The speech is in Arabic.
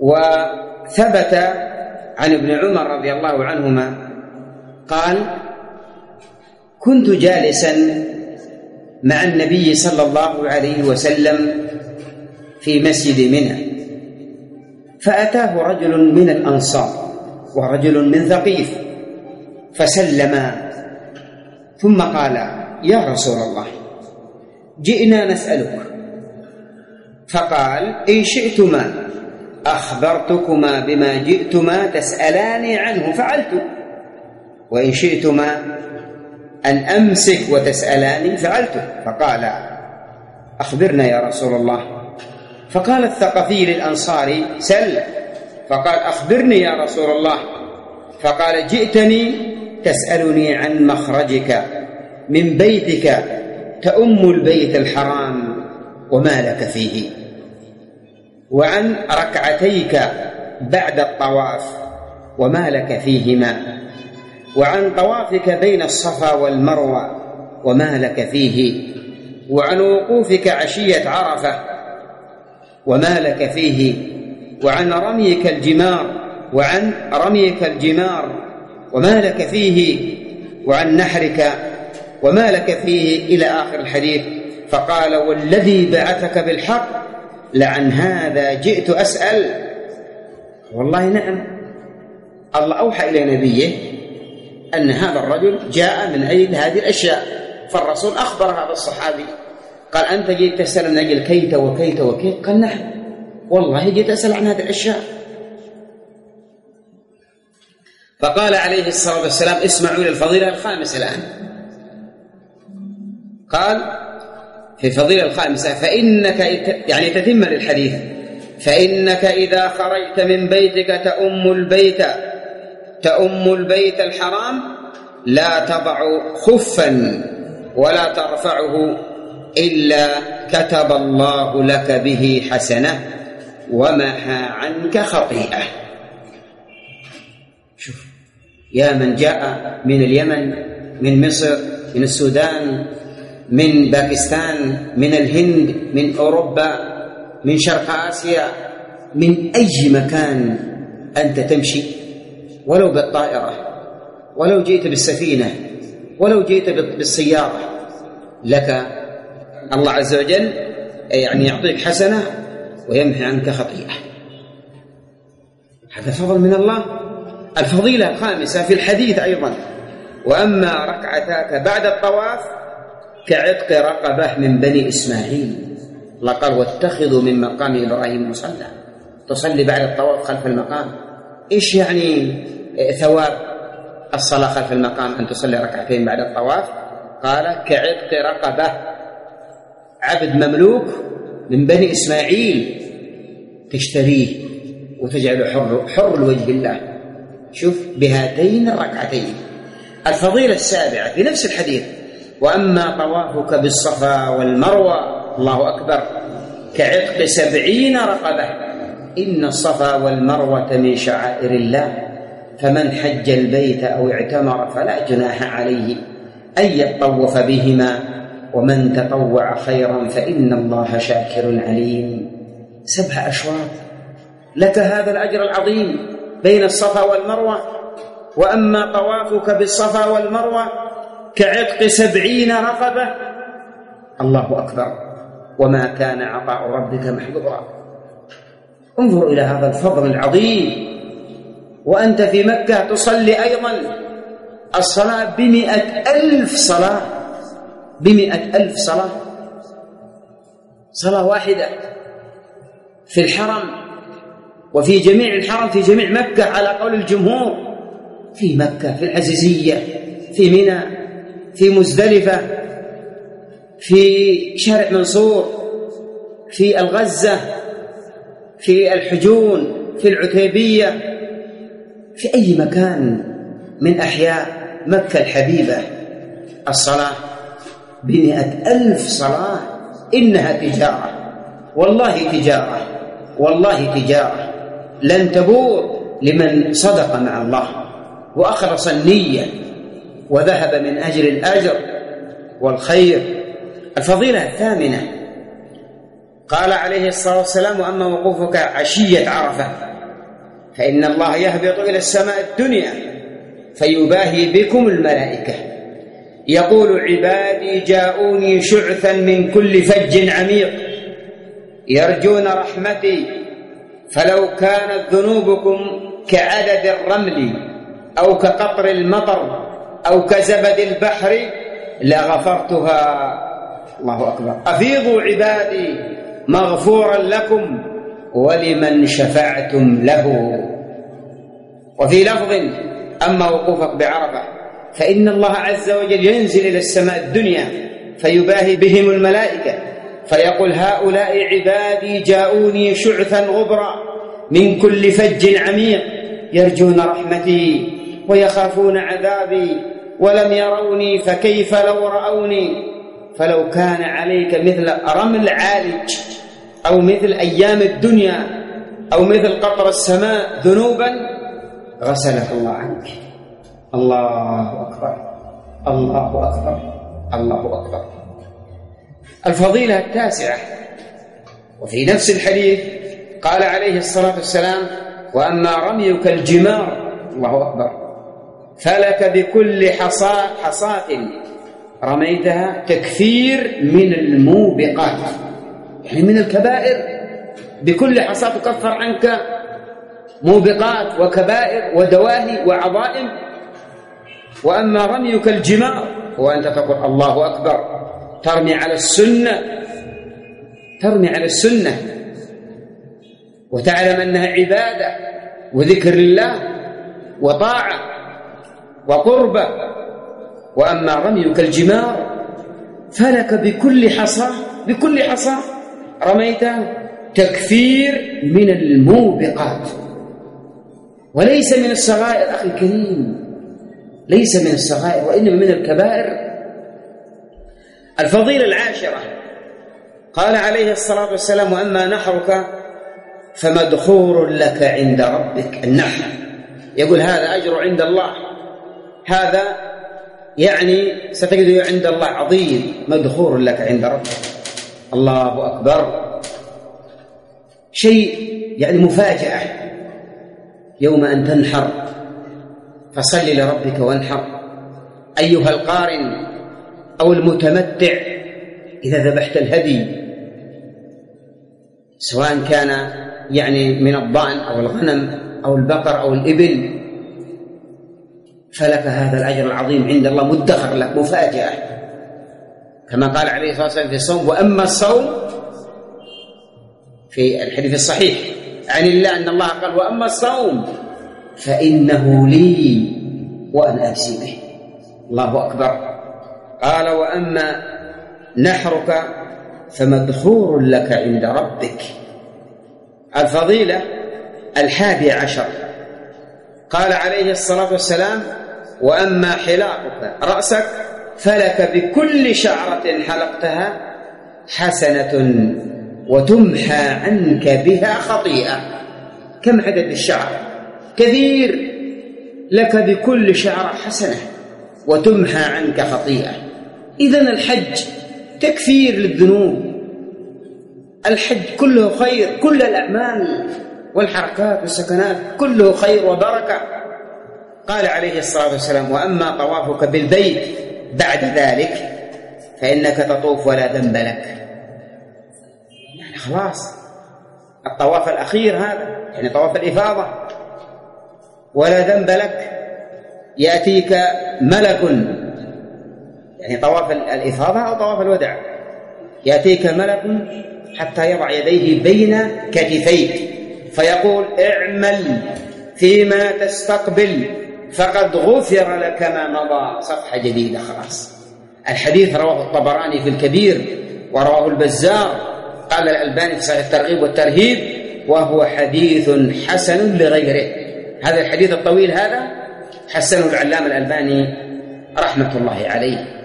وثبت عن ابن عمر رضي الله عنهما قال: كنت جالسا مع النبي صلى الله عليه وسلم في مسجد منى، فأتاه رجل من الأنصار ورجل من ثقيف فسلما، ثم قال: يا رسول الله، جئنا نسألك. فقال: إن شئتما أخبرتكما بما جئتما تسألاني عنه فعلت، وإن شئتما أن أمسك وتسألاني فعلت. فقال: أخبرنا يا رسول الله. فقال الثقفي للأنصاري: سل. فقال: أخبرني يا رسول الله. فقال: جئتني تسألني عن مخرجك من بيتك تؤم البيت الحرام وما لك فيه، وعن ركعتيك بعد الطواف وما لك فيهما، وعن طوافك بين الصفا والمروة وما لك فيه، وعن وقوفك عشية عرفة وما لك فيه، وعن رميك الجمار وما لك فيه، وعن نحرك وما لك فيه، إلى آخر الحديث. فقال: والذي بعثك بالحق لعن هذا جئت أسأل. والله نعم، الله أوحى إلى نبيه أن هذا الرجل جاء من أجل هذه الأشياء، فالرسول أخبر هذا الصحابي قال: أنت جئت تسأل من أجل كيت وكيت وكيت؟ قال: نعم والله جئت أسأل عن هذه الأشياء. فقال عليه الصلاة والسلام: اسمعوا للفضيلة الخامسة الآن. قال في الفضيلة الخامسة: فإنك، يعني تتم للحديث، فإنك إذا خرجت من بيتك تؤم البيت الحرام لا تضع خفا ولا ترفعه إلا كتب الله لك به حسنة ومحى عنك خطيئة. شوف، يا من جاء من اليمن، من مصر، من السودان، من باكستان، من الهند، من أوروبا، من شرق آسيا، من أي مكان أنت تمشي، ولو بالطائرة، ولو جئت بالسفينة، ولو جئت بالسيارة، لك الله عز وجل يعني يعطيك حسنة ويمحي عنك خطيئة. هذا فضل من الله. الفضيلة الخامسة في الحديث أيضا: وأما ركعتاك بعد الطواف كعتق رقبة من بني إسماعيل. الله قال: واتخذوا من مقام إبراهيم مصلى، تصلي بعد الطواف خلف المقام. إيش يعني ثواب الصلاة خلف المقام أن تصلي ركعتين بعد الطواف؟ قال: كعتق رقبة، عبد مملوك من بني إسماعيل تشتريه وتجعله حر لوجه الله. شوف، بهاتين الركعتين. الفضيلة السابعة في نفس الحديث: وأما طوافك بالصفا والمروة، الله أكبر، كعتق 70 رقبة. إن الصفا والمروة من شعائر الله، فمن حج البيت أو اعتمر فلا جناح عليه أن يطوف بهما، ومن تطوع خيرا فإن الله شاكر عليم. 7 أشواط لك هذا الأجر العظيم بين الصفا والمروة. وأما طوافك بالصفا والمروة كعتق 70 رقبة. الله أكبر، وما كان عطاء ربك محظورا. انظر إلى هذا الفضل العظيم، وأنت في مكة تصلي أيضا الصلاة 100,000 صلاة، 100,000 صلاة، صلاة واحدة في الحرم وفي جميع الحرم، في جميع مكة على قول الجمهور، في مكة، في العزيزية، في منى، في مزدلفة، في شارع منصور، في الغزة، في الحجون، في العتيبية، في أي مكان من أحياء مكة الحبيبة. الصلاة 100,000 صلاة. إنها تجارة، والله تجارة، والله تجارة لن تبور لمن صدق مع الله وأخلص النية وذهب من أجل الأجر والخير. الفضيلة الثامنة: قال عليه الصلاة والسلام: وأما وقوفك عشية عرفة فإن الله يهبط إلى السماء الدنيا فيباهي بكم الملائكة يقول عبادي جاءوني شعثا من كل فج عميق يرجون رحمتي فلو كانت ذنوبكم كعدد الرمل أو كقطر المطر أو كزبد البحر لغفرتها. الله أكبر. أفيضوا عبادي مغفورا لكم ولمن شفعتم له. وفي لفظ أما وقوفك بعرفة فإن الله عز وجل ينزل إلى السماء الدنيا فيباهي بهم الملائكة فيقول هؤلاء عبادي جاءوني شعثا غبرا من كل فج عميق يرجون رحمتي ويخافون عذابي ولم يروني فكيف لو رأوني. فلو كان عليك مثل رمل عالج أو مثل أيام الدنيا أو مثل قطر السماء ذنوبا غسلك الله عنك. الله أكبر الله أكبر الله أكبر. الفضيلة التاسعة وفي نفس الحديث قال عليه الصلاة والسلام وأما رميك الجمار الله أكبر فلك بكل حصاة رميتها تكفير من الموبقات يعني من الكبائر. بكل حصاة تكفر عنك موبقات وكبائر ودواهي وعظائم. وأما رميك الجمار وأنت تقول الله أكبر ترمي على السنة وتعلم أنها عبادة وذكر الله وطاعة وقربة. وأما رميك الجمار فلك بكل حصى رميتها تكفير من الموبقات وليس من الصغائر أخي الكريم، ليس من الصغائر وإنما من الكبائر. الفضيلة العاشرة قال عليه الصلاة والسلام وأما نحرك فمدخور لك عند ربك. النحر يقول هذا أجر عند الله، هذا يعني ستجده عند الله عظيم مدخور لك عند ربك. الله أكبر. شيء يعني مفاجأة يوم أن تنحر فصل لربك وانحر أيها القارن أو المتمتع إذا ذبحت الهدي سواء كان يعني من الضأن أو الغنم أو البقر أو الإبل فلك هذا الأجر العظيم عند الله مدخر لك مفاجأة كما قال عليه الصلاة والسلام في الصوم وأما الصوم في الحديث الصحيح عن الله أن الله قال وأما الصوم فإنه لي وأنا أجزي به. الله أكبر. قال وأما نحرك فمدخور لك عند ربك. الفضيلة 11 قال عليه الصلاة والسلام وأما حلاقك رأسك فلك بكل شعرة حلقتها حسنة وتمحى عنك بها خطيئة. كم عدد الشعر؟ كثير. لك بكل شعرة حسنة وتمحى عنك خطيئة. إذن الحج تكفير للذنوب. الحج كله خير، كل الأعمال والحركات والسكنات كله خير وبركة. قال عليه الصلاة والسلام وأما طوافك بالبيت بعد ذلك فإنك تطوف ولا ذنب لك. يعني خلاص الطواف الأخير هذا يعني طواف الإفاضة ولا ذنب لك. يأتيك ملك يعني طواف الإفاضة أو طواف الوداع يأتيك ملك حتى يضع يديه بين كتفيك فيقول اعمل فيما تستقبل فقد غفر لك ما مضى. صفحة جديدة خلاص. الحديث رواه الطبراني في الكبير ورواه البزار قال الألباني في صحيح الترغيب والترهيب وهو حديث حسن لغيره. هذا الحديث الطويل هذا حسنه العلامة الألباني رحمة الله عليه.